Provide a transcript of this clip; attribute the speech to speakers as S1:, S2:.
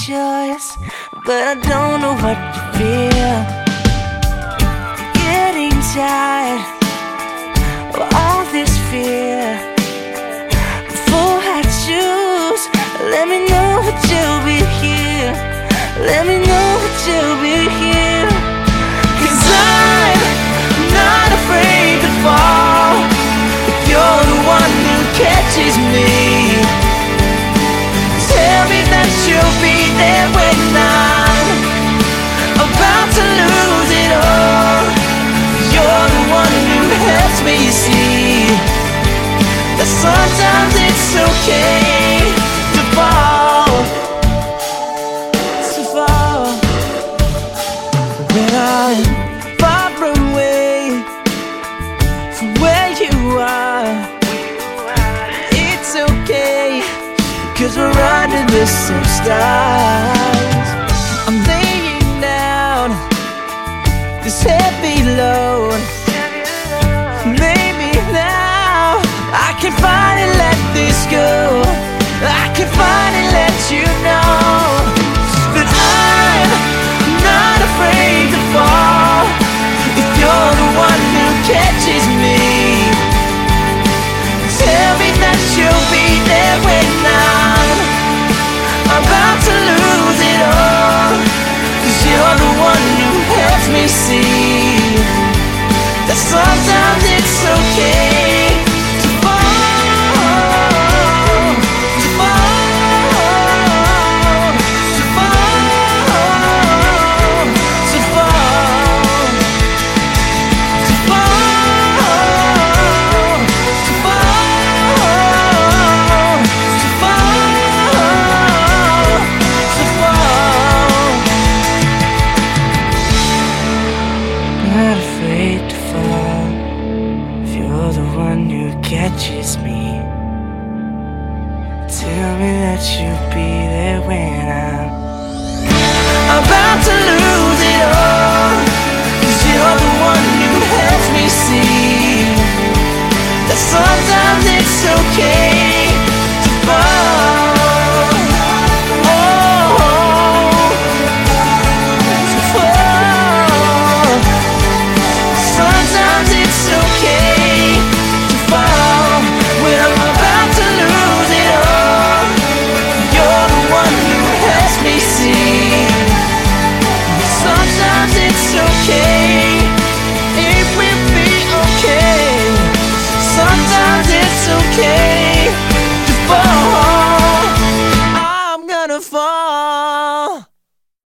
S1: choice, but I don't know what to feel. Getting tired of all this fear. Before I choose, let me know that you'll be here. Let me know that you'll be here. 'Cause I'm not afraid to fall. You're the one who catches me. Tell me that you'll be there when I'm about to lose it all. You're the one who helps me see that sometimes it's okay to fall. To fall. When I'm far away from where you are, it's okay, 'cause we're under the same stars. I'm laying down this heavy load. Maybe now I can finally let this go. I can finally let you know that I'm not afraid to fall. If you're the one who catches me, tell me that you'll be there when I'm about to lose it all. 'Cause you're the one who helps me see that sometimes it's okay to fall. To fall. To fall. To fall. To fall. To fall. To fall. To fall. Not afraid to fall. If you're the one who catches me, tell me that you'll be there when I'm about to lose it all. 'Cause you're the one who helps me see that sometimes it's okay to fall. Oh, to fall. Sometimes it's okay to fall when I'm about to lose it all. You're the one who helps me see sometimes it's okay. It will be okay. Sometimes it's okay to fall. I'm gonna fall.